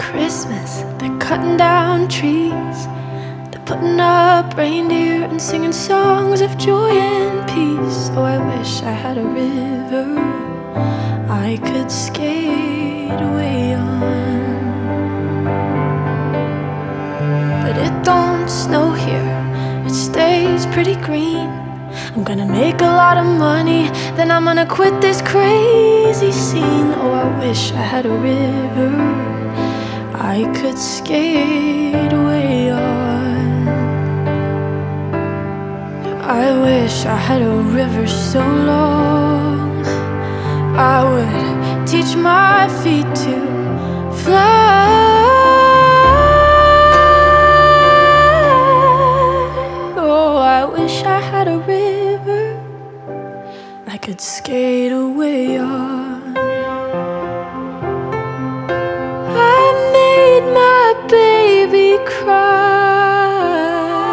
Christmas, they're cutting down trees, they're putting up reindeer and singing songs of joy and peace. Oh, I wish I had a river I could skate away on. But it don't snow here, it stays pretty green. I'm gonna make a lot of money, then I'm gonna quit this crazy scene. Oh, I wish I had a river I could skate away on. I wish I had a river so long I would teach my feet to fly. Oh, I wish I had a river I could skate away on. I made my baby cry.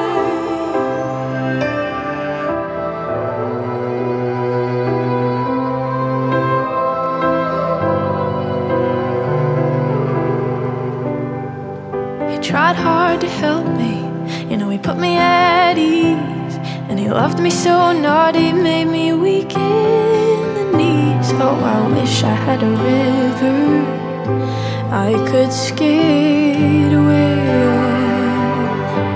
He tried hard to help me, you know, he put me at ease. And he loved me so naughty, made me weak in the knees. Oh, I wish I had a river I could skate away on.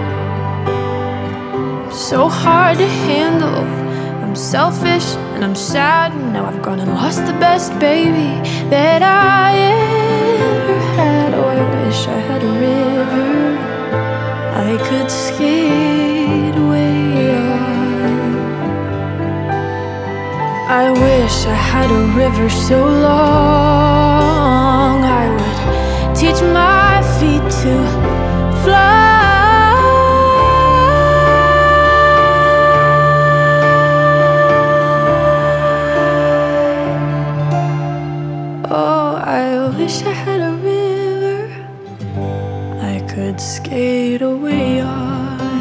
So hard to handle, I'm selfish and I'm sad. Now I've gone and lost the best baby that I ever had. Oh, I wish I had a river I could skate away on. I wish I had a river so long I would teach my feet to fly. Oh, I wish I had a river I could skate away on.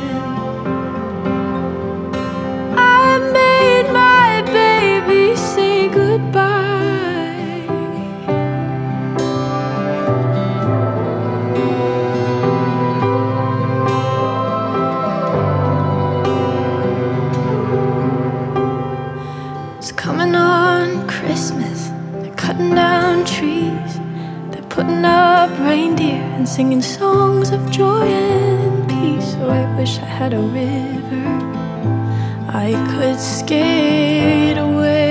I made my baby say goodbye. It's coming on Christmas, they're cutting down trees, they're putting up reindeer and singing songs of joy and peace. Oh, I wish I had a river I could skate away